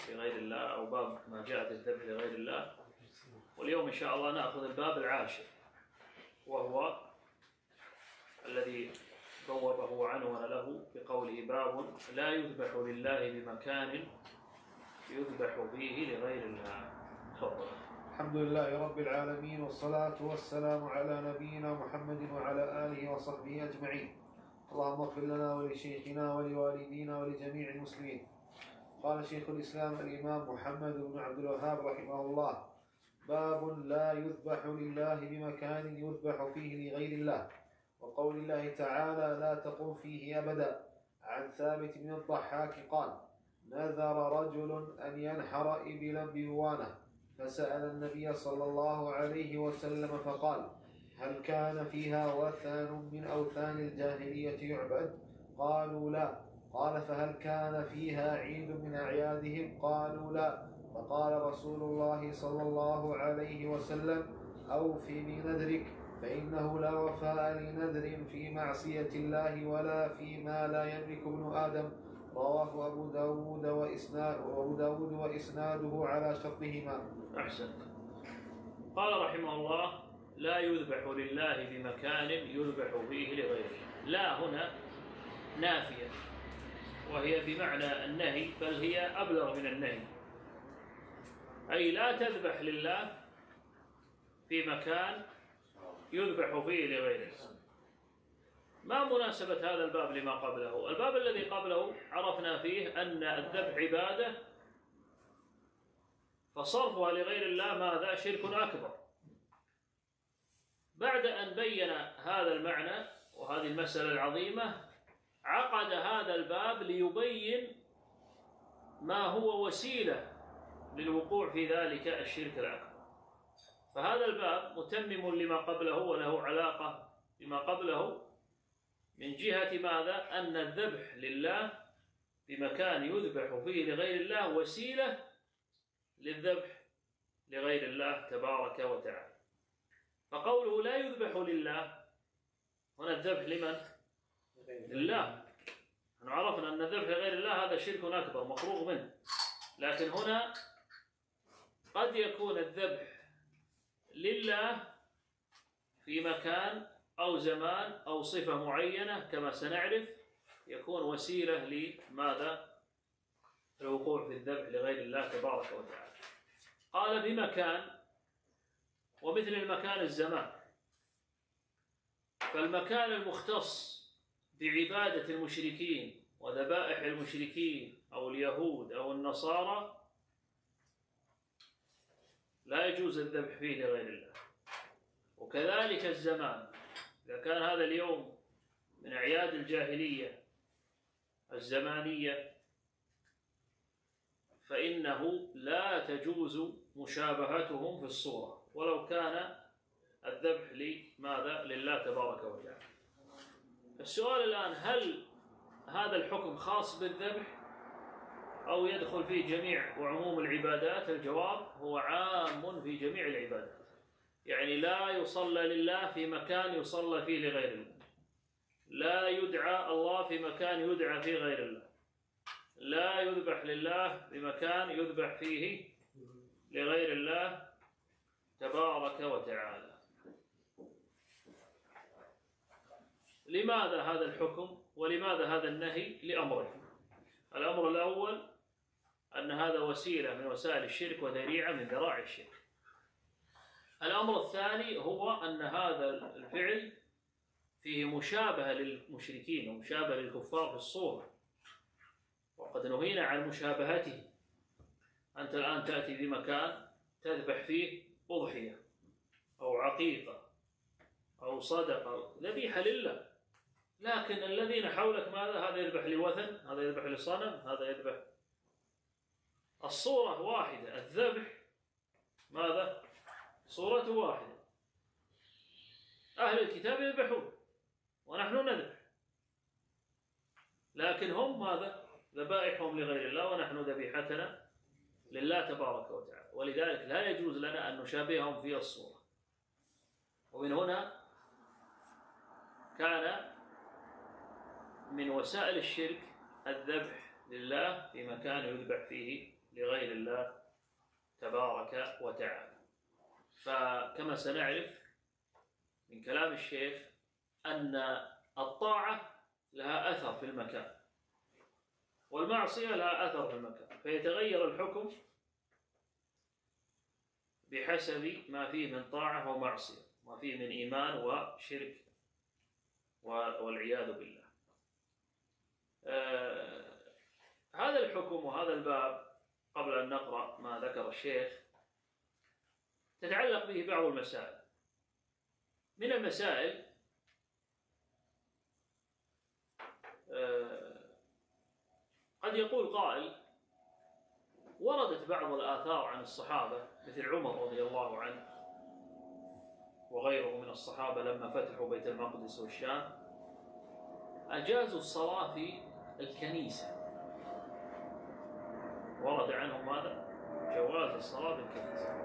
لغير الله أو باب ما جاء في الذبح لغير الله. واليوم إن شاء الله نأخذ الباب العاشر، وهو الذي بوبه عنوان له بقوله: باب لا يذبح لله بمكان يذبح فيه لغير الله. تفضل. الحمد لله رب العالمين، والصلاة والسلام على نبينا محمد وعلى آله وصحبه أجمعين. اللهم اغفر لنا ولشيخنا ولوالدينا ولجميع المسلمين. قال شيخ الإسلام الإمام محمد بن عبد الوهاب رحمه الله: باب لا يذبح لله بمكان يذبح فيه لغير الله. وقول الله تعالى: لا تقم فيه أبدا. عن ثابت بن الضحاك قال: نذر رجل أن ينحر إبلا ببوانة، فسأل النبي صلى الله عليه وسلم فقال: هل كان فيها وثن من أوثان الجاهلية يعبد؟ قالوا لا. قال: فهل كان فيها عيد من أعيادهم؟ قالوا لا. فقال رسول الله صلى الله عليه وسلم: أوف بنذرك، فإنه لا وفاء لنذر في معصية الله ولا فيما لا يملك ابن آدم. رواه أبو داود وإسناده على شرطهما. أحسنت. قال رحمه الله: لا يذبح لله بمكان يذبح فيه لغيره. لا هنا نافية، وهي بمعنى النهي، بل هي أبلغ من النهي، أي لا تذبح لله في مكان يذبح فيه لغيره. ما مناسبة هذا الباب لما قبله؟ الباب الذي قبله عرفنا فيه أن الذبح عبادة، فصرفها لغير الله ماذا؟ شرك أكبر. بعد أن بين هذا المعنى وهذه المسألة العظيمة، عقد هذا الباب ليبين ما هو وسيلة للوقوع في ذلك الشرك الأكبر. فهذا الباب متمم لما قبله وله علاقة بما قبله، من جهة ماذا؟ أن الذبح لله بمكان يذبح فيه لغير الله وسيلة للذبح لغير الله تبارك وتعالى. فقوله لا يذبح لله، هنا الذبح لمن؟ لله. نحن عرفنا أن الذبح لغير الله هذا شرك أكبر مفروغ منه، لكن هنا قد يكون الذبح لله في مكان أو زمان أو صفة معينة كما سنعرف، يكون وسيلة لماذا؟ الوقوع في الذبح لغير الله تبارك وتعالى. قال بمكان، ومثل المكان الزمان. فالمكان المختص بعبادة المشركين وذبائح المشركين أو اليهود أو النصارى لا يجوز الذبح فيه لغير الله. وكذلك الزمان، إذا كان هذا اليوم من أعياد الجاهلية الزمانية، فإنه لا تجوز مشابهتهم في الصورة، ولو كان الذبح لماذا؟ لله تبارك وتعالى. السؤال الآن: هل هذا الحكم خاص بالذبح أو يدخل فيه جميع وعموم العبادات؟ الجواب: هو عام في جميع العبادات. يعني لا يصلى لله في مكان يصلى فيه لغير الله، لا يدعى الله في مكان يدعى فيه غير الله، لا يذبح لله بمكان يذبح فيه لغير الله تبارك وتعالى. لماذا هذا الحكم ولماذا هذا النهي؟ لأمرين. الأمر الأول أن هذا وسيلة من وسائل الشرك وذريعة من ذرائع الشرك. الأمر الثاني هو أن هذا الفعل فيه مشابهة للمشركين ومشابهة للكفار في الصورة، وقد نهينا عن مشابهته. أنت الآن تأتي بمكان تذبح فيه أضحية أو عقيقة أو صدقة ذبيحة لله، لكن الذين حولك ماذا؟ هذا يذبح لوثن، هذا يذبح لصنم، هذا يذبح. الصورة واحدة، الذبح ماذا؟ صورة واحدة. أهل الكتاب يذبحون ونحن نذبح، لكن هم ماذا؟ ذبائحهم لغير الله ونحن ذبيحتنا لله تبارك وتعالى. ولذلك لا يجوز لنا أن نشابههم في الصورة. ومن هنا كان من وسائل الشرك الذبح لله في مكان يذبح فيه لغير الله تبارك وتعالى. فكما سنعرف من كلام الشيخ أن الطاعة لها أثر في المكان والمعصية لها أثر في المكان، فيتغير الحكم بحسب ما فيه من طاعة ومعصية، ما فيه من إيمان وشرك والعياذ بالله. هذا الحكم وهذا الباب قبل أن نقرأ ما ذكر الشيخ تتعلق به بعض المسائل. من المسائل قد يقول قائل: وردت بعض الآثار عن الصحابة مثل عمر رضي الله عنه وغيره من الصحابة لما فتحوا بيت المقدس والشام أجازوا الصلاة في الكنيسة، ورد عنهم ماذا؟ جواز الصلاة في الكنيسة،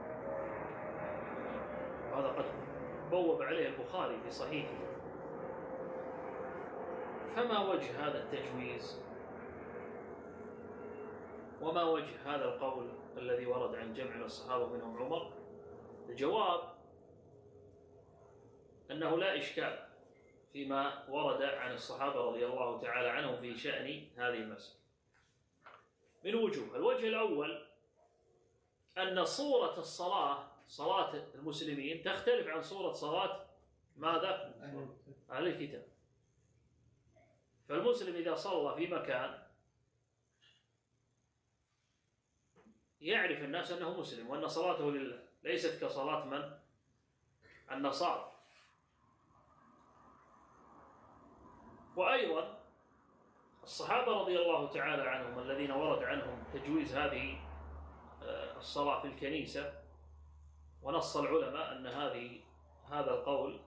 وهذا قد بوب عليه البخاري في صحيحه. فما وجه هذا التجويز؟ وما وجه هذا القول الذي ورد عن جمع من الصحابة منهم عمر؟ الجواب أنه لا إشكال فيما ورد عن الصحابة رضي الله تعالى عنهم في شأن هذه المسألة من وجوه. الوجه الأول أن صورة الصلاة، صلاة المسلمين، تختلف عن صورة صلاة ماذا؟ أهل الكتاب. فالمسلم إذا صلى في مكان يعرف الناس أنه مسلم وأن صلاته لله، ليست كصلاة من؟ النصارى. وأيضا الصحابة رضي الله تعالى عنهم الذين ورد عنهم تجويز هذه الصلاة في الكنيسة، ونص العلماء أن هذا القول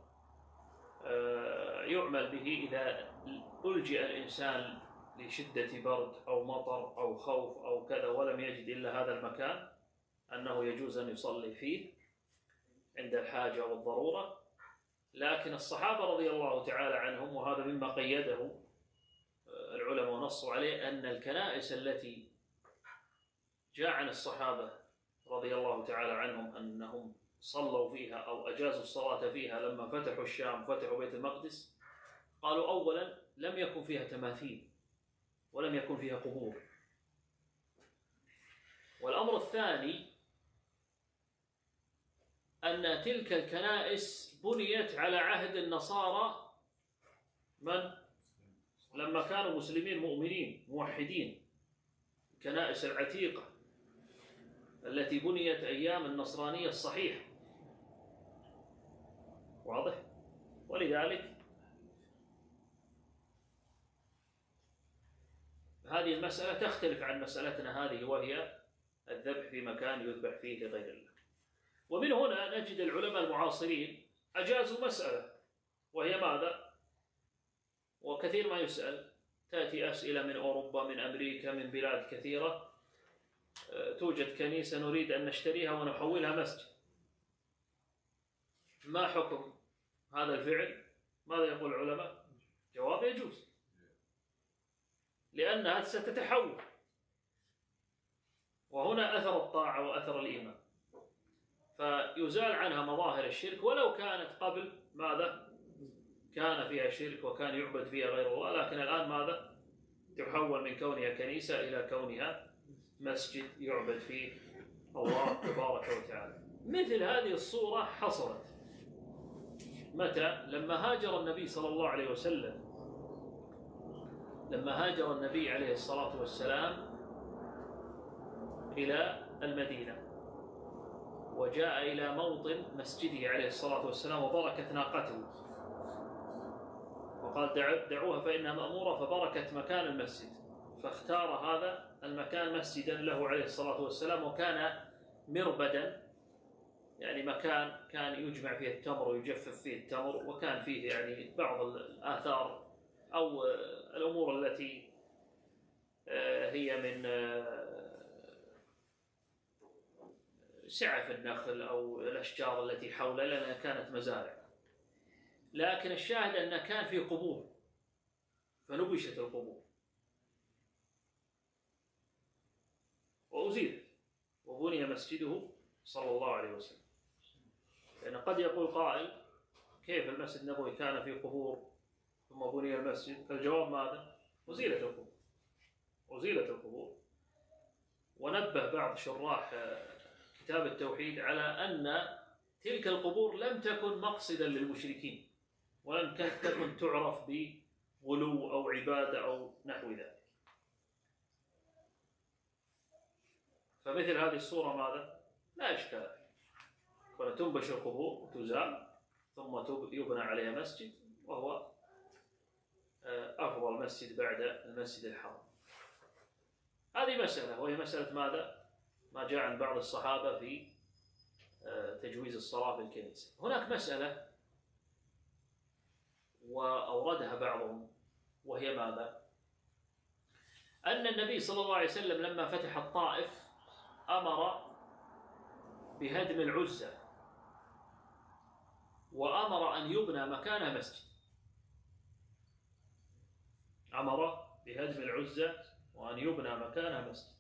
يعمل به إذا ألجئ الإنسان لشدة برد أو مطر أو خوف أو كذا ولم يجد إلا هذا المكان، أنه يجوز أن يصلي فيه عند الحاجة والضرورة. لكن الصحابة رضي الله تعالى عنهم، وهذا مما قيده العلماء ونصوا عليه، أن الكنائس التي جاء عن الصحابة رضي الله تعالى عنهم أنهم صلوا فيها أو أجازوا الصلاة فيها لما فتحوا الشام فتحوا بيت المقدس، قالوا أولا لم يكن فيها تماثيل ولم يكن فيها قبور. والأمر الثاني أن تلك الكنائس بنيت على عهد النصارى لما كانوا مسلمين مؤمنين موحدين، الكنائس العتيقة التي بنيت أيام النصرانية الصحيحة، واضح؟ ولذلك هذه المسألة تختلف عن مسألتنا هذه، وهي الذبح في مكان يذبح فيه لغير الله. ومن هنا نجد العلماء المعاصرين أجازوا مسألة، وهي ماذا؟ وكثير ما يسأل، تأتي أسئلة من أوروبا، من أمريكا، من بلاد كثيرة، توجد كنيسة نريد أن نشتريها ونحولها مسجد، ما حكم هذا الفعل؟ ماذا يقول العلماء؟ جواب: يجوز، لأنها ستتحول، وهنا أثر الطاعة وأثر الإيمان، فيزال عنها مظاهر الشرك، ولو كانت قبل ماذا؟ كان فيها شرك وكان يعبد فيها غير الله، لكن الآن ماذا؟ تحول من كونها كنيسة إلى كونها مسجد يعبد فيه الله تبارك وتعالى. مثل هذه الصورة حصلت متى؟ لما هاجر النبي صلى الله عليه وسلم، لما هاجر النبي عليه الصلاة والسلام إلى المدينة وجاء إلى موطن مسجده عليه الصلاة والسلام وبركت ناقته، وقال: دعوها فإنها مأمورة، فبركت مكان المسجد، فاختار هذا المكان مسجدا له عليه الصلاة والسلام، وكان مربدا، يعني مكان كان يجمع فيه التمر ويجفف فيه التمر، وكان فيه يعني بعض الآثار أو الأمور التي هي من سعف النخل أو الأشجار التي حوله، لأنها كانت مزارع. لكن الشاهد أن كان فيه قبور، فنبشت القبور وأزيلت وبني مسجده صلى الله عليه وسلم. لأن قد يقول قائل: كيف المسجد النبوي كان في قبور ثم بني المسجد؟ الجواب ماذا؟ أزيلت القبور، أزيلت القبور. ونبه بعض شراح كتاب التوحيد على أن تلك القبور لم تكن مقصدا للمشركين، ولم تكن تعرف بغلو أو عبادة أو نحو ذلك. فمثل هذه الصورة ماذا؟ لا إشكال فيها، فتنبش القبور وتزال ثم يبنى عليها مسجد، وهو أفضل مسجد بعد المسجد الحرام. هذه مسألة، وهي مسألة ماذا؟ ما جاء عن بعض الصحابة في تجويز الصلاة في الكنيسة. هناك مسألة وأوردها بعضهم، وهي ماذا؟ أن النبي صلى الله عليه وسلم لما فتح الطائف أمر بهدم العزة، وأمر أن يبنى مكانها مسجد. أمر بهدم العزة وأن يبنى مكانها مسجد.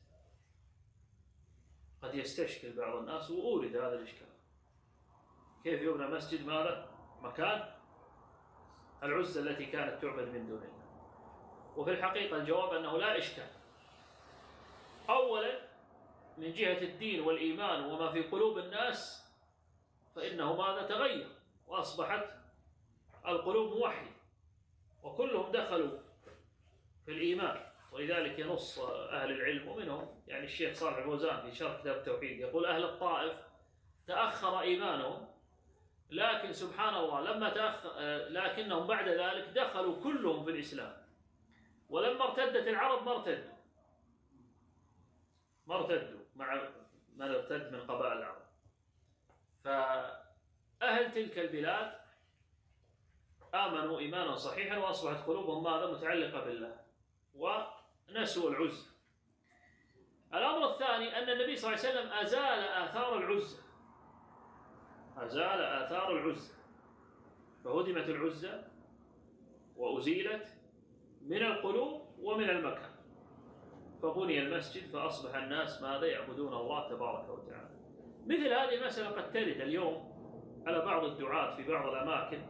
قد يستشكل بعض الناس، وأورد هذا الإشكال: كيف يبنى مسجد ماذا؟ مكان العزة التي كانت تعبد من دون الله. وفي الحقيقة الجواب أنه لا إشكال. أولا من جهة الدين والإيمان وما في قلوب الناس، فإنه ماذا؟ تغير، وأصبحت القلوب موحدة وكلهم دخلوا في الإيمان. ولذلك ينص أهل العلم ومنهم يعني الشيخ صالح الفوزان في شرح كتاب التوحيد، يقول: أهل الطائف تأخر إيمانهم، لكن سبحان الله لما لكنهم بعد ذلك دخلوا كلهم في الإسلام. ولما ارتدت العرب ما ارتدوا مع من ارتد من قبائل العرب. فأهل تلك البلاد آمنوا إيمانا صحيحا، وأصبحت قلوبهم ماذا؟ متعلقة بالله، ونسوا العزة. الأمر الثاني أن النبي صلى الله عليه وسلم أزال آثار العزة، أزال آثار العزة، فهدمت العزة وأزيلت من القلوب ومن المكان، فبني المسجد، فأصبح الناس ماذا؟ يعبدون الله تبارك وتعالى. مثل هذه المسألة قد ترد اليوم على بعض الدعاة في بعض الأماكن،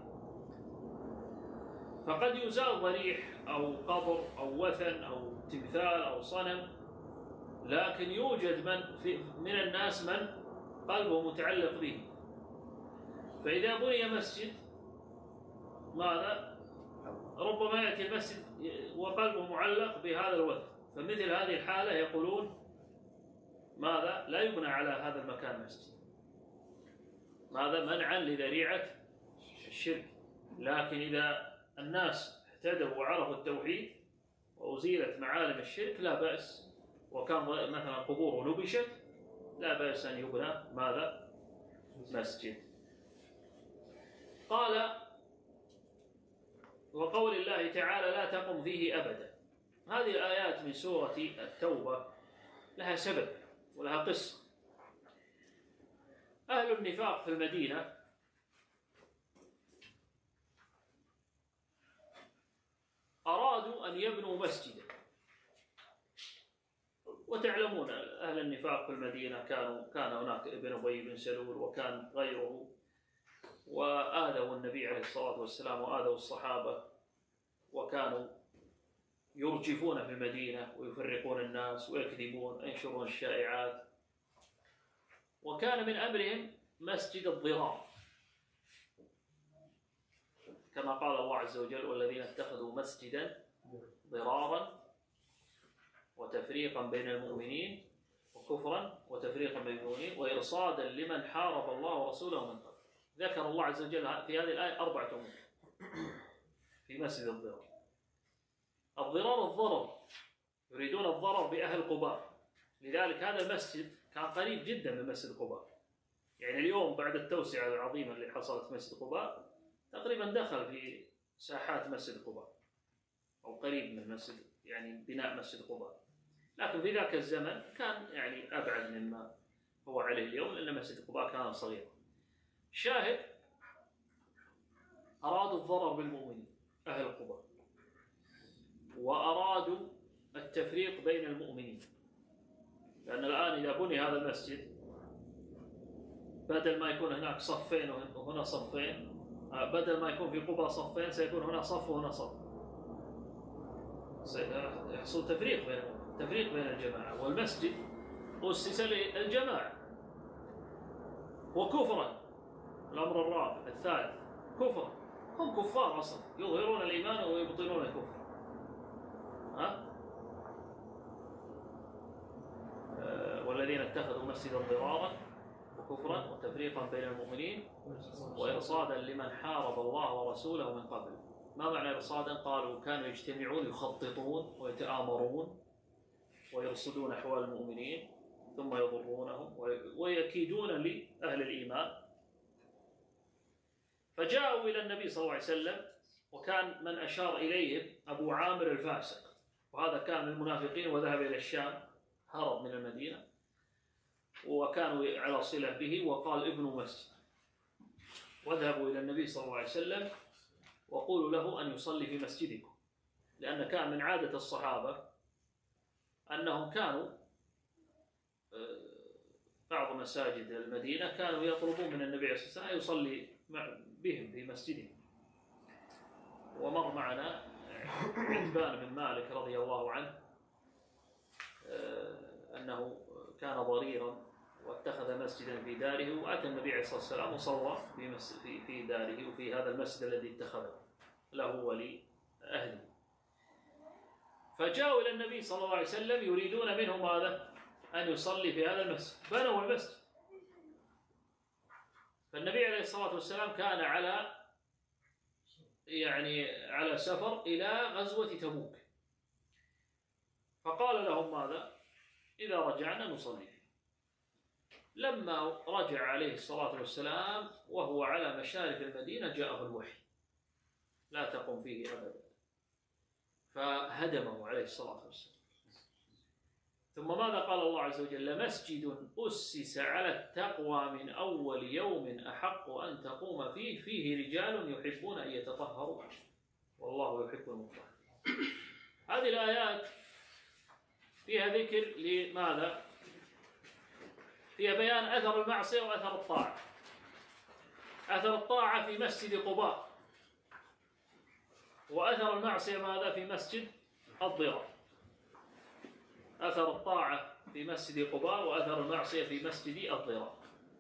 فقد يزال ضريح أو قبر أو وثن أو تمثال أو صنم، لكن يوجد من الناس من قلبه متعلق به. فإذا بني مسجد ماذا؟ ربما يأتي المسجد وقلبه معلق بهذا الوثن، فمثل هذه الحالة يقولون ماذا؟ لا يبنى على هذا المكان مسجد، ماذا؟ منعا لذريعة الشرك. لكن إذا الناس اهتدوا وعرفوا التوحيد وأزيلت معالم الشرك لا بأس، وكان مثلا قبور نبشت، لا بأس أن يبنى ماذا؟ مسجد. قال: وقول الله تعالى: لا تقم فيه أبدا. هذه الآيات من سورة التوبة لها سبب ولها قصة. أهل النفاق في المدينة أرادوا أن يبنوا مسجدا، وتعلمون أهل النفاق في المدينة كان هناك ابن أبي بن سلول وكان غيره، وآذوا النبي عليه الصلاة والسلام وآذوا الصحابة، وكانوا يرجفون في المدينة ويفرقون الناس ويكذبون وينشرون الشائعات. وكان من أمرهم مسجد الضرار، كما قال الله عز وجل: والذين اتخذوا مسجدا ضرارا وتفريقا بين المؤمنين وكفرا وتفريقا بين المؤمنين وإرصادا لمن حارب الله ورسوله من قبل. ذكر الله عز وجل في هذه الآية 4 أمور في مسجد الضرار. الضرار الضرر، يريدون الضرر بأهل قباء، لذلك هذا المسجد كان قريب جدا من مسجد قباء. يعني اليوم بعد التوسعة العظيمة اللي حصلت في مسجد قباء تقريبا دخل في ساحات مسجد قباء أو قريب من مسجد، يعني بناء مسجد قباء. لكن في ذاك الزمن كان يعني أبعد مما هو عليه اليوم، لأن مسجد قباء كان صغيرا. شاهد، أرادوا الضرر بالمؤمنين أهل قباء، وأرادوا التفريق بين المؤمنين، لأن الآن إذا بني هذا المسجد بدل ما يكون هناك صفين وهنا صفين، بدل ما يكون في قبة صفين سيكون هنا صف وهنا صف، يحصل تفريق بين الجماعة. والمسجد أسس للجماعة. وكفرا الأمر الرابع الثالث كفرا، هم كفار أصلا، يظهرون الإيمان ويبطنون الكفر. والذين اتخذوا مسجدا ضرارا وكفرا وتفريقا بين المؤمنين وإرصادا لمن حارب الله ورسوله من قبل. ما معنى إرصادا؟ قالوا كانوا يجتمعون يخططون ويتآمرون ويرصدون أحوال المؤمنين ثم يضرونهم ويكيدون لأهل الإيمان. فجاءوا إلى النبي صلى الله عليه وسلم، وكان من أشار إليهم أبو عامر الفاسق، وهذا كان من المنافقين وذهب إلى الشام، هرب من المدينة وكانوا على صلة به، وقال ابنوا مسجد. واذهبوا إلى النبي صلى الله عليه وسلم وقولوا له أن يصلي في مسجدكم، لأن كان من عادة الصحابة أنهم كانوا بعض مساجد المدينة كانوا يطلبون من النبي صلى الله عليه وسلم يصلي بهم في مسجدهم. ومر معنا عتبان بن مالك رضي الله عنه أنه كان ضريرا واتخذ مسجدا في داره، وأتى النبي عليه الصلاة والسلام وصلى في داره وفي هذا المسجد الذي اتخذه له ولأهله. فجاءوا إلى النبي صلى الله عليه وسلم يريدون منه ماذا؟ أن يصلي في هذا المسجد. بنوا المسجد. فالنبي عليه الصلاة والسلام كان على سفر إلى غزوة تبوك، فقال لهم ماذا؟ إذا رجعنا نصلي فيه. لما رجع عليه الصلاة والسلام وهو على مشارف المدينة جاءه الوحي لا تقم فيه أبدا، فهدمه عليه الصلاة والسلام. ثم ماذا قال الله عز وجل؟ لمسجد أسس على التقوى من أول يوم أحق أن تقوم فيه رجال يحبون أن يتطهروا والله يحب المطهرين. هذه الآيات فيها ذكر لماذا؟ فيها بيان أثر المعصية وأثر الطاعة. أثر الطاعة في مسجد قباء، وأثر المعصية ماذا؟ في مسجد الضرار. أثر الطاعة في مسجد قباء وأثر المعصية في مسجد الضرار.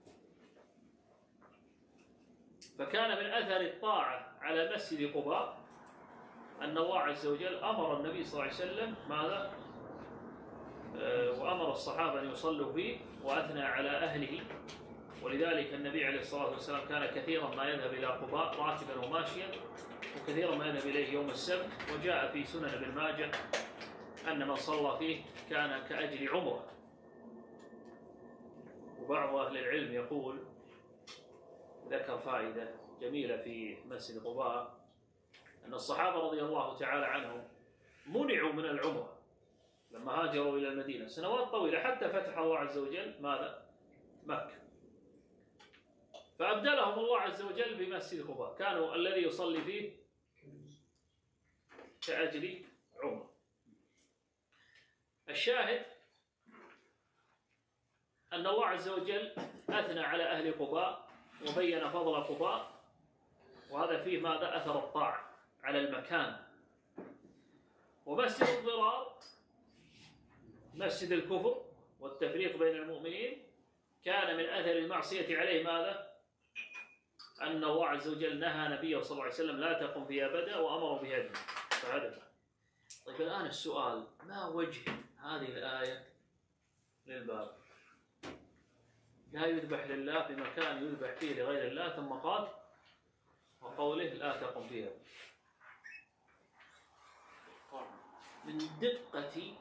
فكان من أثر الطاعة على مسجد قباء أن الله عز وجل أمر النبي صلى الله عليه وسلم ماذا؟ وأمر الصحابة أن يصلوا فيه وأثنى على أهله. ولذلك النبي عليه الصلاة والسلام كان كثيرا ما يذهب إلى قباء راكبا وماشيا، وكثيرا ما يذهب إليه يوم السبت. وجاء في سنن ابن ماجه أن من صلى فيه كان كأجر عمره. وبعض أهل العلم يقول، ذكر فائدة جميلة في مسجد قباء، أن الصحابة رضي الله تعالى عنهم منعوا من العمرة لما هاجروا إلى المدينة سنوات طويلة حتى فتح الله عز وجل ماذا؟ مكة. فأبدلهم الله عز وجل بمسجد قباء، كانوا الذي يصلي فيه كأجر عمره. الشاهد أن الله عز وجل أثنى على أهل قباء وبين فضل قباء، وهذا فيه ماذا؟ أثر الطاعة على المكان. ومسجد الضرار مسجد الكفر والتفريق بين المؤمنين كان من أثر المعصية عليه ماذا؟ أن الله عز وجل نهى نبيه صلى الله عليه وسلم لا تقم فيه أبدا وأمر بهدمه فهدمه. طيب الآن السؤال، ما وجه هذه الآية للباب؟ لا يذبح لله بمكان يذبح فيه لغير الله، ثم قال وقوله لا تقم فيه. من دقة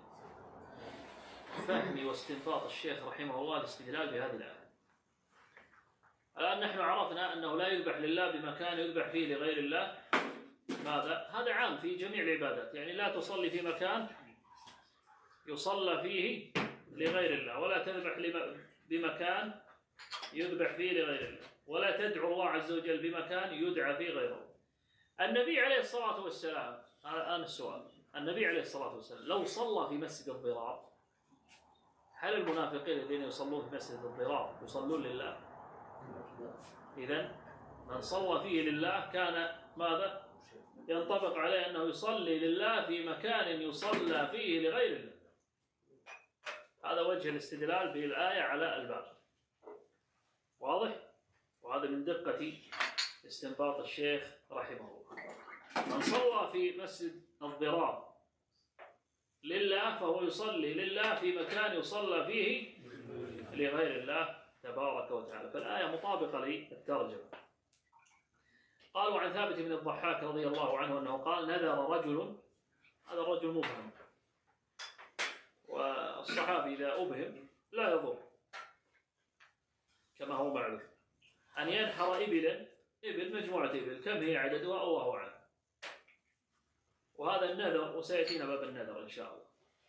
فهم واستنباط الشيخ رحمه الله الاستدلال بهذه الآية. الآن نحن عرفنا أنه لا يذبح لله بمكان يذبح فيه لغير الله. ماذا؟ هذا عام في جميع العبادات، يعني لا تصلي في مكان يصلى فيه لغير الله، ولا تذبح بمكان يذبح فيه لغير الله، ولا تدعو الله عز وجل بمكان يدعى فيه غيره. النبي عليه الصلاة والسلام، الآن السؤال، النبي عليه الصلاة والسلام لو صلى في مسجد الضرار هل المنافقين الذين يصلون في مسجد الضرار يصلون لله؟ إذن من صلى فيه لله كان ماذا؟ ينطبق عليه أنه يصلي لله في مكان يصلى فيه لغير الله. هذا وجه الاستدلال بالآية على الباب. واضح؟ وهذا من دقة استنباط الشيخ رحمه الله. من صلى في مسجد الضرار لله فهو يصلي لله في مكان يصلى فيه لغير الله تبارك وتعالى. فالآية مطابقة للترجمة. قالوا عن ثابت بن الضحاك رضي الله عنه أنه قال: نذر رجل، هذا الرجل مبهم، والصحابي إذا أبهم لا يضر كما هو معلوم، أن ينحر إبل مجموعة إبل، كم هي عددها الله أعلم. وهذا النذر، وسيأتينا باب النذر إن شاء الله.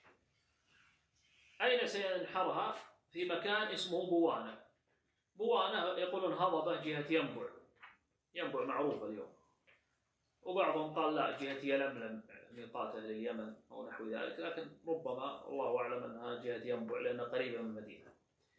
أين سينحرها؟ في مكان اسمه بوانة. بوانة يقولون هضبة جهة ينبع معروفة اليوم، وبعضهم قال لا جهة يلملم ميقات أهل اليمن أو نحو ذلك، لكن ربما الله أعلم أنها جهة ينبع لأنها قريبة من المدينة.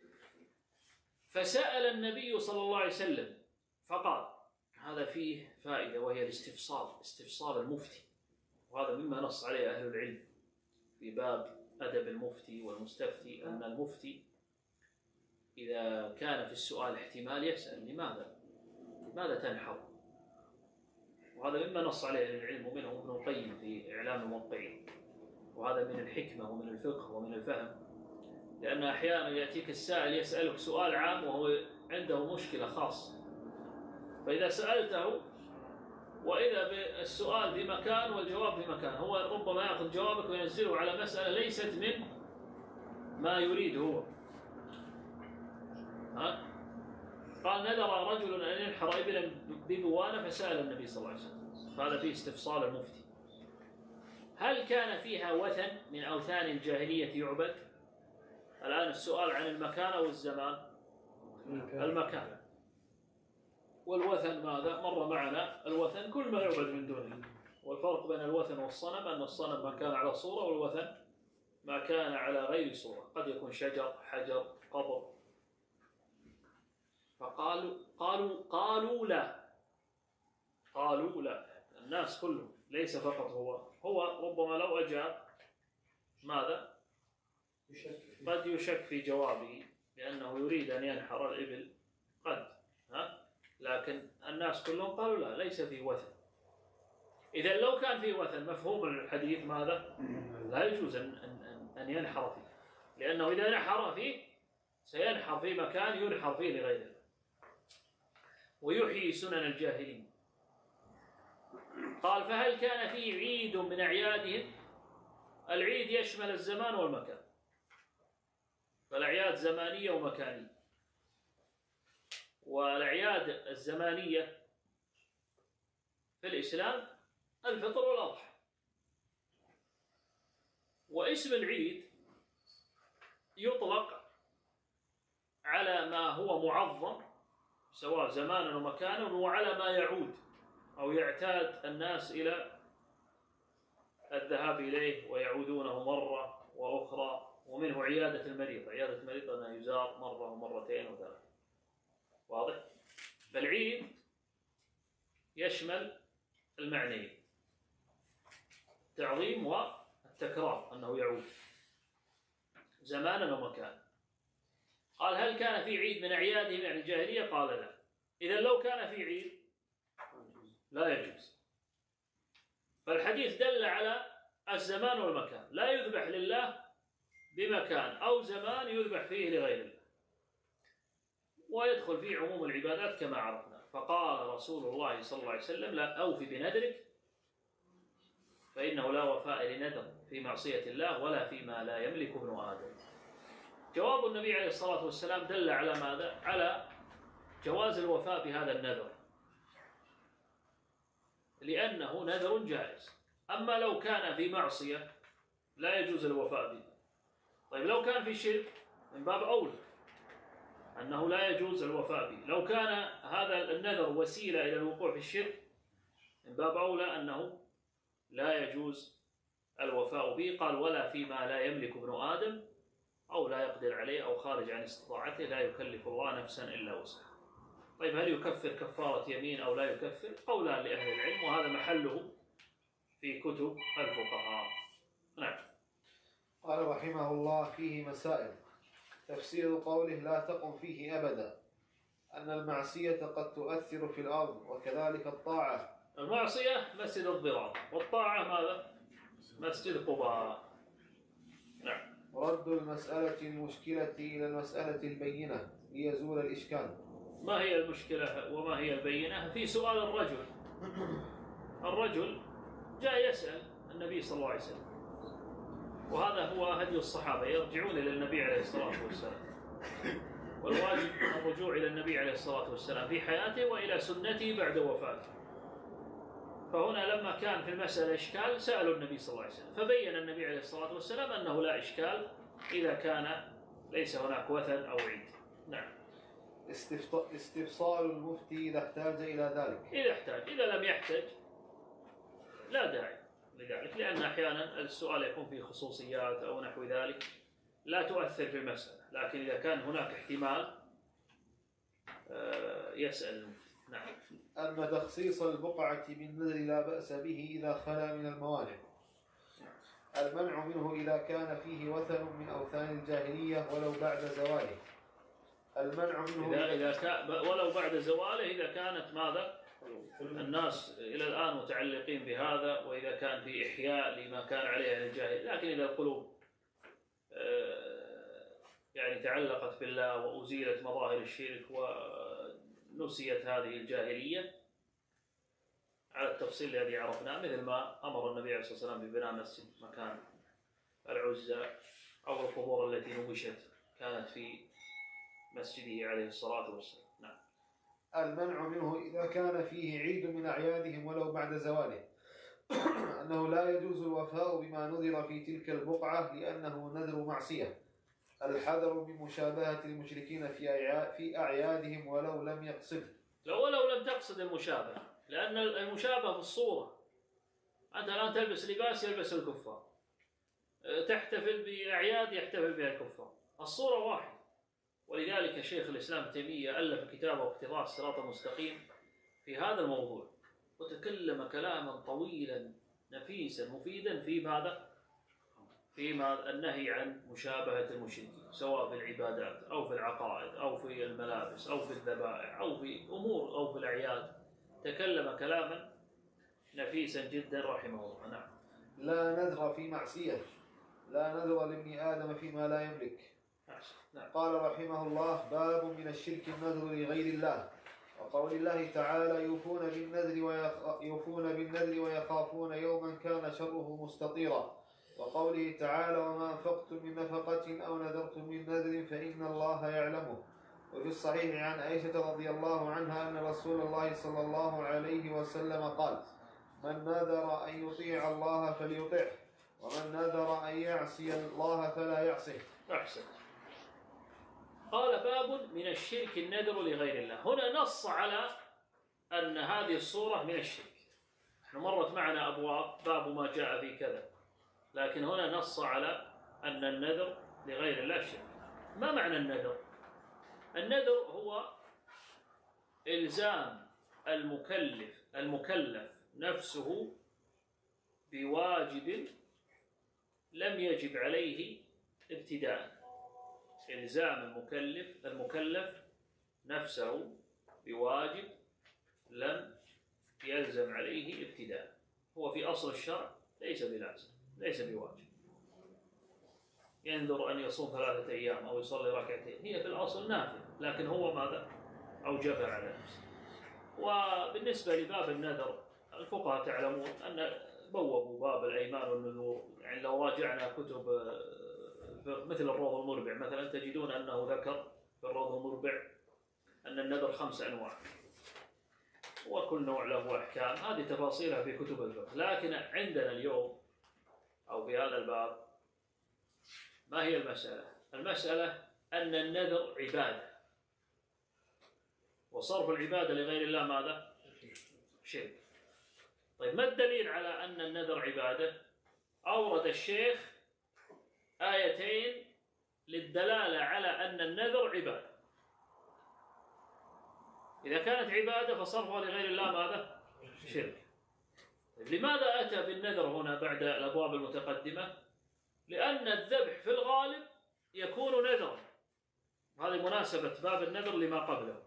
فسأل النبي صلى الله عليه وسلم فقال، هذا فيه فائدة وهي استفصال المفتي، وهذا مما نص عليه أهل العلم في باب أدب المفتي والمستفتي، أن المفتي إذا كان في السؤال احتمال يسأل لماذا تنحر؟ وهذا مما نص عليه أهل العلم، ومنهم ابن القيم في إعلام الموقعين. وهذا من الحكمة ومن الفقه ومن الفهم، لأن أحيانا يأتيك السائل يسألك سؤال عام وهو عنده مشكلة خاصة، فإذا سألته وإذا بالسؤال في مكان والجواب في مكان، هو ربما يأخذ جوابك وينزله على مسألة ليست من ما يريد هو. قال: نذر رجل أن ينحر إبلا ببوانة فسأل النبي صلى الله عليه وسلم. فهذا فيه استفصال المفتي. هل كان فيها وثن من أوثان الجاهلية يعبد؟ الآن السؤال عن المكان أو الزمان؟ المكان. والوثن ماذا؟ مر معنا الوثن كل ما يعبد من دونه. والفرق بين الوثن والصنم أن الصنم ما كان على صورة، والوثن ما كان على غير صورة، قد يكون شجر، حجر، قبر. فقالوا لا، الناس كلهم، ليس فقط هو ربما لو أجاب ماذا؟ قد يشك في جوابه لأنه يريد أن ينحر الإبل، لكن الناس كلهم قالوا لا، ليس فيه وثن. إذا لو كان فيه وثن مفهوم الحديث ماذا؟ لا يجوز أن ينحر فيه، لأنه إذا نحر فيه سينحر في مكان ينحر فيه لغيره ويحيي سنن الجاهلين. قال: فهل كان فيه عيد من أعيادهم؟ العيد يشمل الزمان والمكان، فالأعياد زمانية ومكانية. والأعياد الزمانية في الإسلام الفطر والأضحى. واسم العيد يطلق على ما هو معظم سواء زمانا ومكانا، وعلى ما يعود أو يعتاد الناس إلى الذهاب إليه ويعودونه مرة وأخرى. ومنه عيادة المريض، عيادة المريض أنه يزار مرة ومرتين وثلاث. واضح؟ فالعيد يشمل المعنيين، التعظيم والتكرار، أنه يعود زمانا ومكانا. قال: هل كان في عيد من أعيادهم يعني الجاهلية؟ قال: لا. إذا لو كان في عيد لا يجوز. فالحديث دل على الزمان والمكان، لا يذبح لله بمكان أو زمان يذبح فيه لغير الله، ويدخل فيه عموم العبادات كما عرفنا. فقال رسول الله صلى الله عليه وسلم: لا أوفي بنذرك فإنه لا وفاء لنذر في معصية الله ولا فيما لا يملك ابن آدم. جواب النبي عليه الصلاة والسلام دل على ماذا؟ على جواز الوفاء بهذا النذر، لأنه نذر جائز. أما لو كان في معصية لا يجوز الوفاء به. طيب لو كان في شرك من باب أولى أنه لا يجوز الوفاء به. لو كان هذا النذر وسيلة إلى الوقوع في الشرك من باب أولى أنه لا يجوز الوفاء به. قال: ولا فيما لا يملك ابن آدم، أو لا يقدر عليه أو خارج عن استطاعته لا يكلف الله نفسا إلا وسعها. طيب هل يكفر كفارة يمين أو لا يكفر؟ قولان لأهل العلم، وهذا محله في كتب الفقهاء. نعم. قال رحمه الله: فيه مسائل. تفسير قوله لا تقم فيه أبدا، أن المعصية قد تؤثر في الأرض، وكذلك الطاعة. المعصية مسجد الضرار، والطاعة ماذا؟ مسجد قباء. نعم. رد المسألة المشكلة إلى المسألة البينة ليزول الإشكال. ما هي المشكلة وما هي البينة؟ في سؤال الرجل جاء يسأل النبي صلى الله عليه وسلم، وهذا هو هدي الصحابة، يرجعون إلى النبي عليه الصلاة والسلام، والواجب الرجوع إلى النبي عليه الصلاة والسلام في حياته وإلى سنته بعد وفاته. فهنا لما كان في المسألة إشكال سألوا النبي صلى الله عليه وسلم، فبين النبي عليه الصلاة والسلام أنه لا إشكال إذا كان ليس هناك وثن أو عيد. نعم. استفصال المفتي إذا احتاج إلى ذلك. إذا احتاج، إذا لم يحتاج لا داعي لذلك، لأن أحيانا السؤال يكون فيه خصوصيات أو نحو ذلك لا تؤثر في المسألة، لكن إذا كان هناك احتمال يسأل المفتي. نعم. أن تخصيص البقعة بالنذر لا بأس به إذا خلا من الموانع. المنع منه إذا كان فيه وثن من أوثان الجاهلية ولو بعد زواله. المنع منه إذا كان ولو بعد زواله، إذا كانت ماذا؟ الناس إلى الآن متعلقين بهذا، وإذا كان في إحياء لما كان عليه أهل الجاهلية، لكن إذا القلوب يعني تعلقت بالله وأزيلت مظاهر الشرك ونسيت هذه الجاهلية على التفصيل الذي عرفناه، مثل ما أمر النبي عليه الصلاة والسلام ببناء مسجد مكان العزى، أو القبور التي نبشت كانت في مسجده عليه الصلاة والسلام. نعم. المنع منه إذا كان فيه عيد من أعيادهم ولو بعد زواله، أنه لا يجوز الوفاء بما نذر في تلك البقعة لأنه نذر معصية. الحذر من مشابهة المشركين في أعيادهم ولو لم يقصد. ولو لم تقصد المشابهة، لأن المشابهة في الصورة. أنت الآن تلبس لباس يلبس الكفار، تحتفل بأعياد يحتفل بها الكفار، الصورة واحدة. ولذلك شيخ الإسلام ابن تيمية ألف كتابه اقتضاء الصراط المستقيم في هذا الموضوع، وتكلم كلاما طويلا نفيسا مفيدا في ماذا؟ فيما النهي عن مشابهة المشركين، سواء في العبادات أو في العقائد أو في الملابس أو في الذبائح أو في أمور أو في الأعياد. تكلم كلاما نفيسا جدا رحمه الله. نعم. لا نذر في معصية، لا نذر لابن آدم فيما لا يملك. نعم. قال رحمه الله: باب من الشرك النذر لغير الله، وقول الله تعالى: يوفون بالنذر ويخافون يوما كان شره مستطيرا، وقوله تعالى: وما أنفقتم من نفقة أو نذرتم من نذر فإن الله يعلمه. وفي الصحيح عن عائشة رضي الله عنها أن رسول الله صلى الله عليه وسلم قال: من نذر أن يطيع الله فليطعه، ومن نذر أن يعصي الله فلا يعصه. أحسن. قال: باب من الشرك النذر لغير الله. هنا نص على أن هذه الصورة من الشرك. نحن مرت معنا أبواب باب ما جاء في كذا، لكن هنا نص على أن النذر لغير الله شرك. ما معنى النذر؟ النذر هو إلزام المكلف نفسه بواجب لم يجب عليه ابتداء. إلزام المكلف نفسه بواجب لم يلزم عليه ابتداء. هو في أصل الشرع ليس بلازم، ليس بواجب. ينذر أن يصوم 3 أيام أو يصلي ركعتين، هي في الأصل نافلة، لكن هو ماذا؟ أوجبها على نفسه. وبالنسبة لباب النذر، الفقهاء تعلمون أن بوبوا باب الأيمان والنذور. يعني لو راجعنا كتب مثل الروض المربع مثلا، تجدون أنه ذكر في الروض المربع أن النذر 5 أنواع، وكل نوع له أحكام. هذه تفاصيلها في كتب الفقه. لكن عندنا اليوم أو في هذا الباب ما هي المسألة؟ المسألة أن النذر عبادة، وصرف العبادة لغير الله ماذا؟ شرك. طيب ما الدليل على أن النذر عبادة؟ أورد الشيخ آيتين للدلالة على أن النذر عبادة. إذا كانت عبادة فصرفها لغير الله ماذا؟ شرك. لماذا أتى بالنذر هنا بعد الأبواب المتقدمة؟ لأن الذبح في الغالب يكون نذرا. هذه مناسبة باب النذر لما قبله.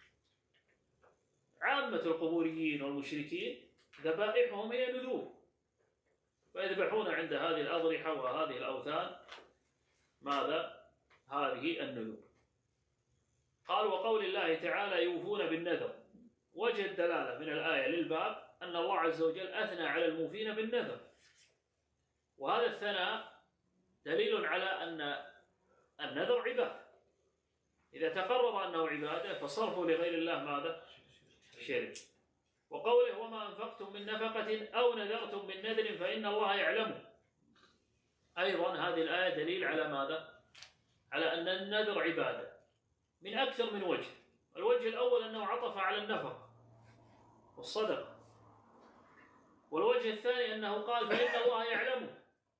عامة القبوريين والمشركين ذبائحهم هي نذور، فيذبحون عند هذه الأضرحة وهذه الأوثان ماذا؟ هذه النذور. قال وقول الله تعالى يوفون بالنذر، وجه الدلالة من الآية للباب أن الله عز وجل أثنى على الموفين بالنذر، وهذا الثناء دليل على أن النذر عبادة. إذا تقرر أنه عبادة فصرفه لغير الله ماذا؟ شرك. وقوله وما أنفقتم من نفقة أو نذرتم من نذر فإن الله يعلمه، أيضا هذه الآية دليل على ماذا؟ على أن النذر عبادة من أكثر من وجه. الوجه الأول أنه عطف على النفقة والصدقة، والوجه الثاني أنه قال فإن الله يعلمه،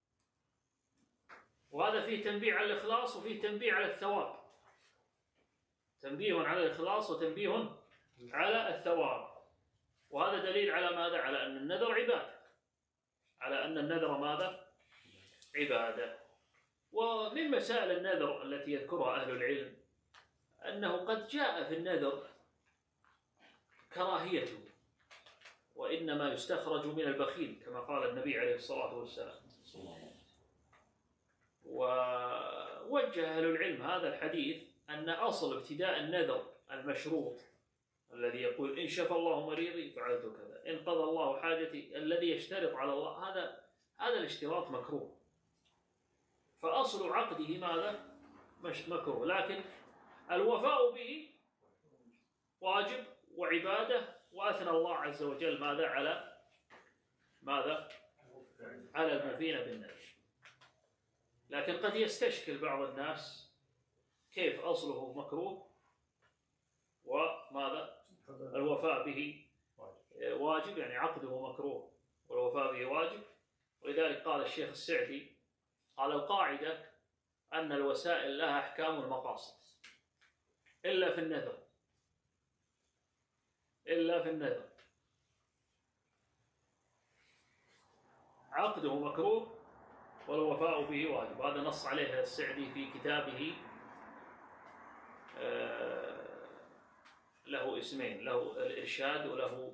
وهذا فيه تنبيه على الإخلاص وفيه تنبيه على الثواب. تنبيه على الإخلاص وتنبيه على الثواب، وهذا دليل على ماذا؟ على أن النذر عبادة، على أن النذر ماذا؟ عبادة. ومن مسائل النذر التي يذكرها أهل العلم أنه قد جاء في النذر كراهيته، وإنما يستخرج من البخيل كما قال النبي عليه الصلاة والسلام. ووجه أهل العلم هذا الحديث أن أصل ابتداء النذر المشروط الذي يقول إن شفى الله مريضي فعلت كذا، إن قضى الله حاجتي، الذي يشترط على الله، هذا الاشتراط مكروه، فأصل عقده ماذا؟ مش مكروه، لكن الوفاء به واجب وعبادة، وأثنى الله عز وجل ماذا؟ على الموفين بالنذر. لكن قد يستشكل بعض الناس كيف أصله مكروه وماذا؟ الوفاء به واجب، يعني عقده مكروه والوفاء به واجب. ولذلك قال الشيخ السعدي قال القاعدة أن الوسائل لها أحكام المقاصد إلا في النذر، إلا في النذر عقده مكروه والوفاء به واجب. هذا نص عليه السعدي في كتابه له اسمين، له الإرشاد وله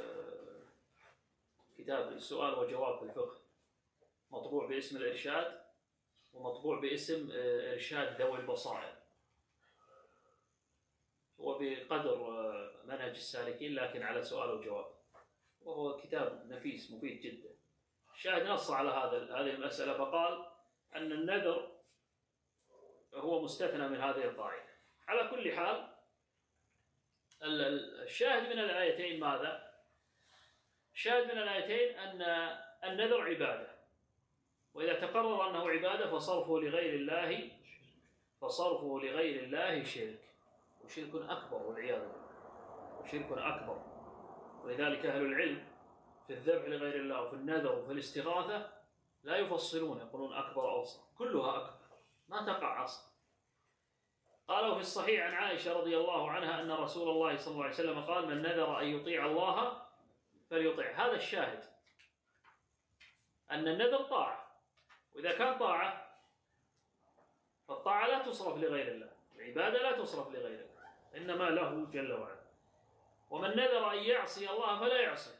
كتاب السؤال وجواب في الفقه، مطبوع باسم الإرشاد ومطبوع باسم إرشاد ذوي البصائر، وبقدر منهج السالكين لكن على سؤال وجواب، وهو كتاب نفيس مفيد جدا. الشاهد نص على هذه المسألة فقال أن النذر هو مستثنى من هذه القاعدة. على كل حال الشاهد من الآيتين ماذا؟ الشاهد من الآيتين أن النذر عبادة، وإذا تقرر أنه عبادة فصرفه لغير الله شرك، وشرك أكبر والعياذ بالله، وشرك أكبر. ولذلك أهل العلم في الذبح لغير الله وفي النذر وفي الاستغاثة لا يفصلون، يقولون أكبر أو أصغر، كلها أكبر ما تقع أصغر. قالوا في الصحيح عن عائشة رضي الله عنها أن رسول الله صلى الله عليه وسلم قال من نذر أن يطيع الله فليطيع. هذا الشاهد أن النذر طاعة، وإذا كان طاعة فالطاعة لا تصرف لغير الله، العبادة لا تصرف لغير الله، إنما له جل وعلا. ومن نذر أن يعصي الله فلا يعصي.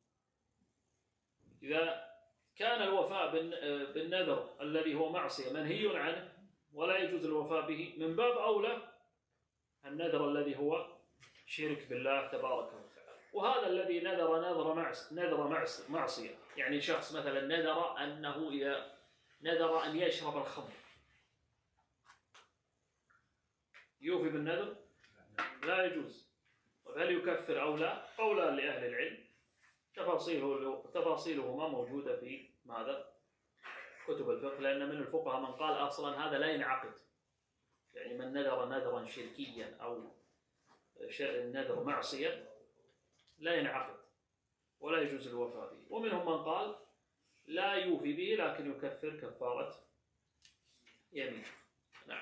إذا كان الوفاء بالنذر الذي هو معصية منهي عنه ولا يجوز الوفاء به، من باب أولى النذر الذي هو شرك بالله تبارك وتعالى. وهذا الذي نذر معصية، يعني شخص مثلا نذر أن يشرب الخمر، يوفي بالنذر؟ لا يجوز. وهل يكفر أو لا؟ قولان لأهل العلم تفاصيلهما موجودة في ماذا؟ كتب الفقه، لأن من الفقهاء من قال أصلا هذا لا ينعقد، يعني من نذر نذرا شركيا أو نذر معصية لا ينعقد ولا يجوز الوفاء به. ومنهم من قال لا يوفي به لكن يكفر كفارة يمين. نعم.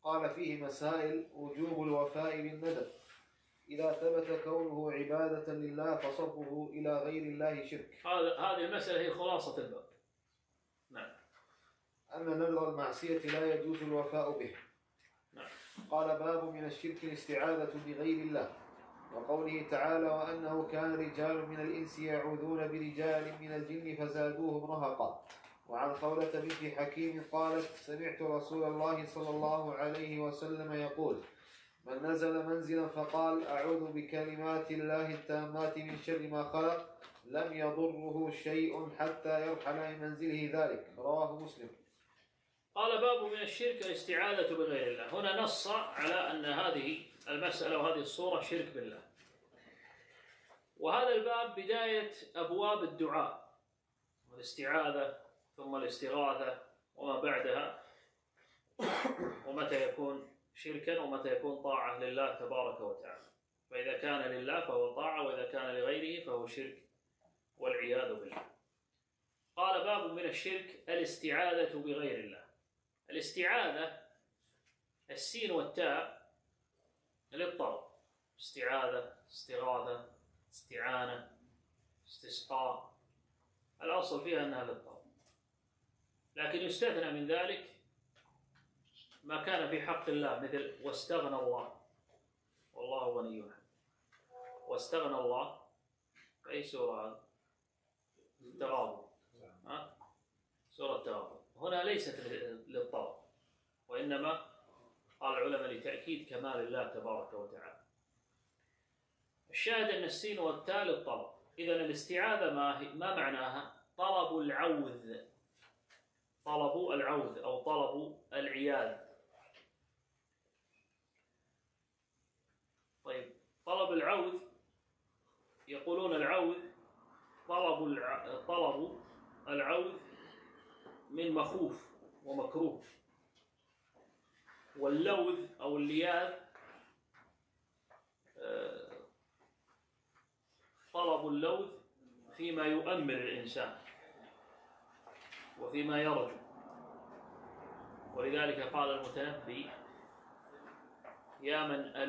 قال فيه مسائل: وجوب الوفاء بالندب إذا ثبت كونه عبادة لله فصرفه إلى غير الله شرك. هذه المسألة هي خلاصة الباب. نعم. أن نذر المعصية لا يجوز الوفاء به. نعم. قال: باب من الشرك الاستعاذة بغير الله، وقوله تعالى: وأنه كان رجال من الإنس يعوذون برجال من الجن فزادوهم رهقا. وعن خولة بنت حكيم قالت: سمعت رسول الله صلى الله عليه وسلم يقول: من نزل منزلا فقال: أعوذ بكلمات الله التامات من شر ما خلق، لم يضره شيء حتى يرحل من منزله ذلك. رواه مسلم. قال: باب من الشرك الاستعاذة بغير الله. هنا نص على أن هذه المسألة وهذه الصورة شرك بالله. وهذا الباب بداية أبواب الدعاء والاستعاذة ثم الاستغاثة وما بعدها، ومتى يكون شركا ومتى يكون طاعة لله تبارك وتعالى. فإذا كان لله فهو طاعة، وإذا كان لغيره فهو شرك والعياذ بالله. قال: باب من الشرك الاستعاذة بغير الله. الاستعاذة السين والتاء للطلب: استعاذة، استغاثة، استعانة، استسقاء، الأصل فيها أنها للطلب، لكن يستثنى من ذلك ما كان في حق الله، مثل واستغنى الله والله غني حميد. واستغنى الله في أي سورة هذا؟ التغابن. سورة التغابن. هنا ليست للطلب، وإنما قال العلماء لتأكيد كمال الله تبارك وتعالى. الشاهد أن السين والتاء للطلب. إذن الاستعاذة ما معناها؟ طلب العوذ، طلب العوذ أو طلب العياذ. طيب، طلب العوذ، يقولون العوذ طلب العوذ من مخوف ومكروه، واللوذ أو اللياذ طلب اللوذ فيما يؤمل الإنسان وفيما يرجو. ولذلك قال المتنبي: يا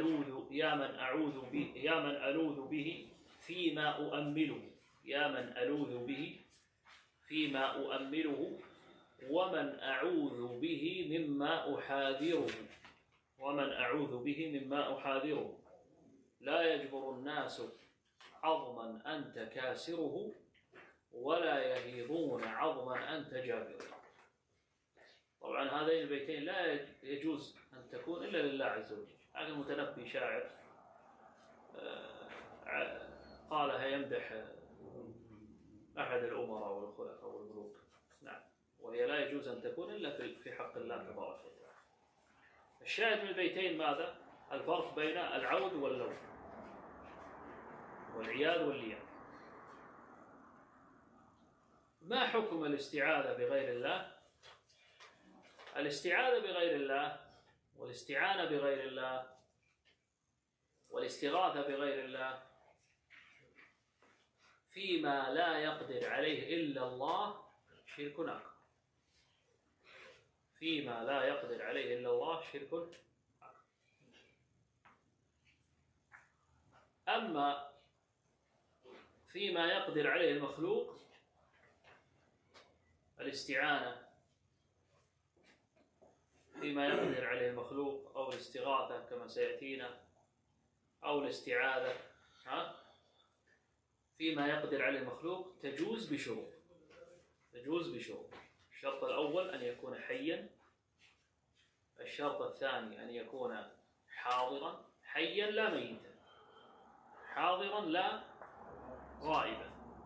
من ألوذ به فيما أؤمله، يا من ألوذ به فيما أؤمله، ومن أعوذ به مما أحاذره، ومن أعوذ به مما أحاذره، لا يجبر الناس عظما أنت كاسره، ولا يهيضون عظما أنت جابره. طبعا هذين البيتين لا يجوز أن تكون إلا لله عز وجل. هذا المتنبي شاعر قالها يمدح أحد الأمراء والخلفاء والملوك. نعم، وهي لا يجوز أن تكون إلا في حق الله تبارك وتعالى. الشاهد من البيتين ماذا؟ الفرق بين العوذ واللوذ والعياذ واللياذ. ما حكم الاستعاذة بغير الله؟ الاستعاذة بغير الله والاستعانة بغير الله والاستغاثة بغير الله فيما لا يقدر عليه إلا الله شرك أكبر. فيما لا يقدر عليه إلا الله شرك أكبر. أما فيما يقدر عليه المخلوق، الاستعانة فيما يقدر عليه المخلوق، أو الاستغاثة كما سيأتينا، أو الاستعاذة فيما يقدر عليه المخلوق تجوز بشروط. تجوز بشروط. الشرط الأول أن يكون حيا، الشرط الثاني أن يكون حاضرا، حيا لا ميتا، حاضرا لا غائبا،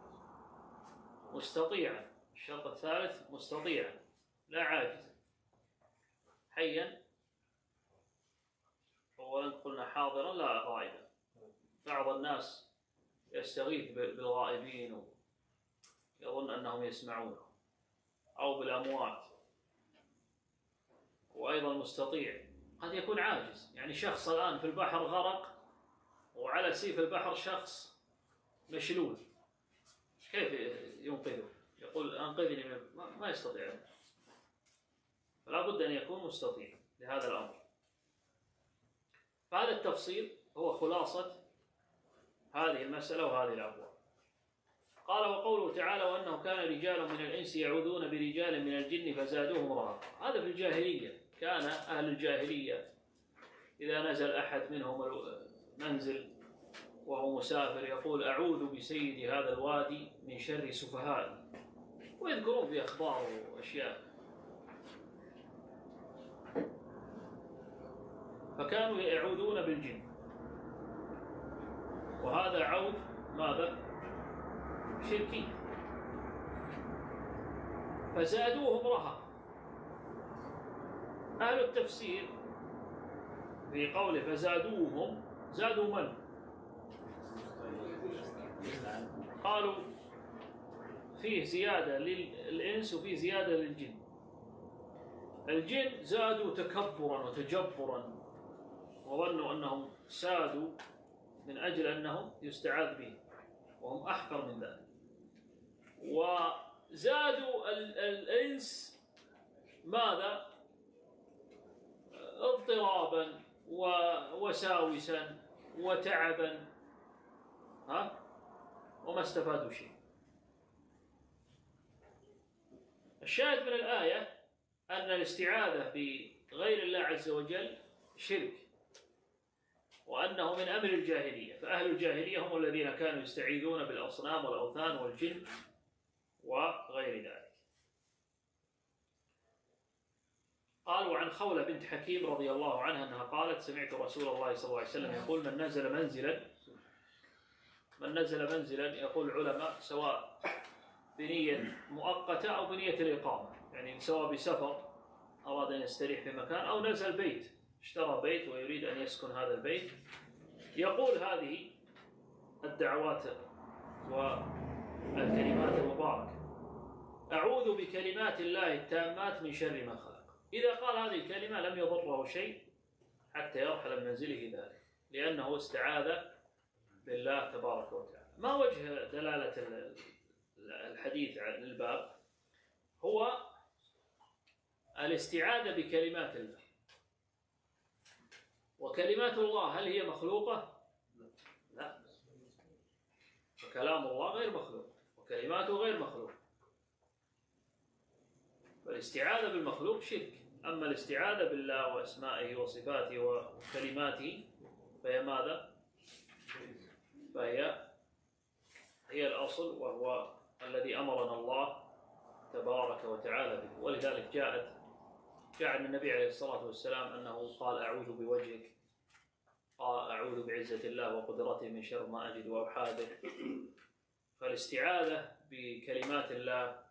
مستطيعا. الشرط الثالث مستطيعا لا عاجزا. حيا أولا قلنا حاضرا لا غائبا. بعض الناس يستغيث بالغائبين ويظن أنهم يسمعونه، أو بالأموات. وأيضا مستطيع قد يكون عاجز، يعني شخص الآن في البحر غرق وعلى سيف البحر شخص مشلول، كيف ينقذه؟ يقول أنقذني، ما يستطيع. فلا بد أن يكون مستطيع لهذا الأمر. التفصيل هو خلاصة هذه المسألة وهذه الأبواب. قال وقوله تعالى وأنه كان رجال من الإنس يعوذون برجال من الجن فزادوهم رهقا. هذا في الجاهلية، كان أهل الجاهلية إذا نزل أحد منهم المنزل وهو مسافر يقول أعوذ بسيد هذا الوادي من شر سفهائي، ويذكرون في أخبار وأشياء. فكانوا يعوذون بالجن، وهذا عود ماذا؟ شركي. فزادوهم رهقا. أهل التفسير في قوله فزادوهم، زادوا من؟ قالوا فيه زيادة للإنس وفيه زيادة للجن. الجن زادوا تكبرا وتجبرا وظنوا أنهم سادوا من أجل أنهم يستعاذ بهم، وهم أحقر من ذلك. وزادوا الإنس ماذا؟ اضطرابا ووساوسا وتعبا، وما استفادوا شيء. الشاهد من الآية أن الاستعاذة بغير الله عز وجل شرك، وأنه من أمر الجاهلية. فأهل الجاهلية هم الذين كانوا يستعيذون بالأصنام والأوثان والجن وغير ذلك. قالوا عن خولة بنت حكيم رضي الله عنها أنها قالت سمعت رسول الله صلى الله عليه وسلم يقول من نزل منزلا يقول العلماء سواء بنية مؤقتة أو بنية الإقامة، يعني سواء بسفر أراد أن يستريح في مكان أو نزل بيت، اشترى بيت ويريد أن يسكن هذا البيت، يقول هذه الدعوات والكلمات المباركة: أعوذ بكلمات الله التامات من شر ما خلق. إذا قال هذه الكلمة لم يضره شيء حتى يرحل من منزله ذلك، لأنه استعاذ بالله تبارك وتعالى. ما وجه دلالة الحديث عن الباب؟ هو الاستعاذة بكلمات الله. وكلمات الله هل هي مخلوقة؟ لا، فكلام الله غير مخلوق وكلماته غير مخلوق. فالاستعاذة بالمخلوق شرك. أما الاستعاذة بالله وأسمائه وصفاته وكلماته فهي ماذا؟ هي الأصل، وهو الذي أمرنا الله تبارك وتعالى به. ولذلك جاء عن النبي عليه الصلاة والسلام أنه قال أعوذ بوجهك، قال أعوذ بعزة الله وقدرته من شر ما أجد وأحاذر. فالاستعاذة بكلمات الله